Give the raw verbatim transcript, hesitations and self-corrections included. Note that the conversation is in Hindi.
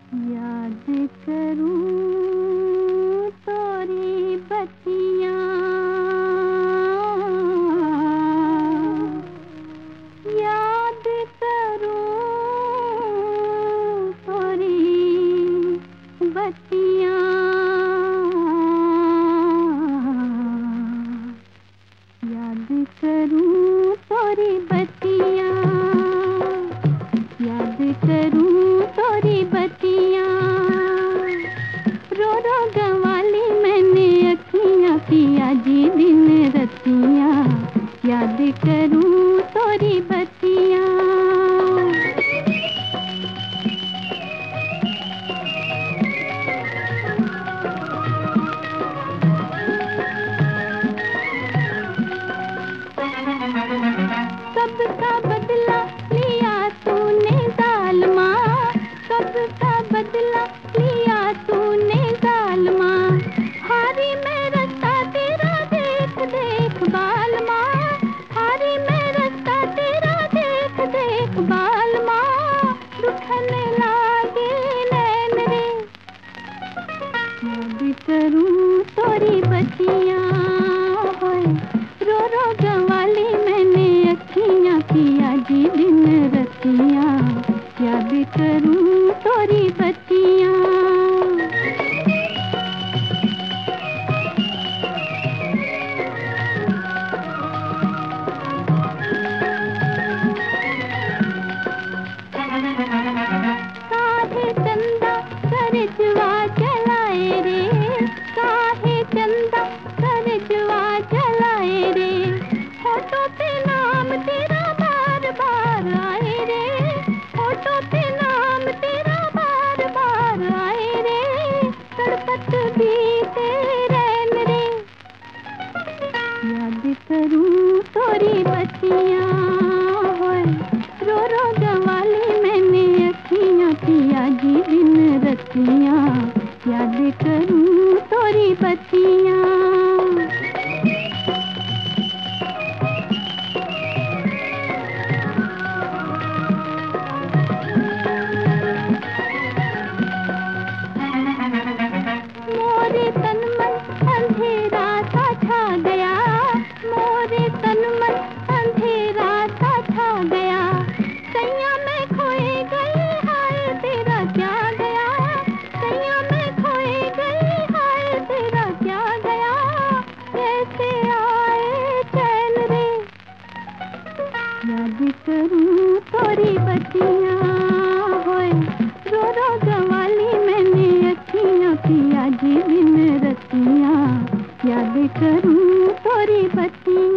याद करूं तोरी बतियां, याद करूं तोरी बतियां, याद करूं तोरी बतियां, याद करूं तोरी बतियां। रो रो गंवाली मैंने अखियां पिया जी दिन रतियां, याद करूं तोरी बतियां। सबका बदला लिया तूने जालिमा, सबका बदला लिया तूने जालिमा। हारी मैं रास्ता तेरा देख देख बालमा, हारी मैं रास्ता तेरा देख देख बालमा। दुखने लागे नैन रे, याद करूं तोरी बतियां। रो रो गंवाली मैंने अखियां पिया जी दिन रतियां, याद करूं तोरी बतियां। काहे चंदा करजवा जलाए रे, काहे चंदा करजवा जलाए रे। होठों पे नाम तेरा बार बार आए रे, होठों पे नाम तेरा बार बार आए रे। तड़पत बीते रैन रे, याद करूं तोरी बतियां। रो रो गंवाली मैंने अखियां पिया जी दिन रतियां, याद करूं तोरी बतियां। मोरे तन मन अंधेरा सा छा गया, मोरे तन मन अंधेरा सा छा गया। सैया मैं खोए गई हाय तेरा क्या गया, सैया मैं खोए गई हाय तेरा क्या गया। कैसे आए चैन रे, याद करूं तोरी बतियां। होए रो रो गंवाली मैंने अखियां पिया जी दिन रतियां, याद करूं तोरी बतियां।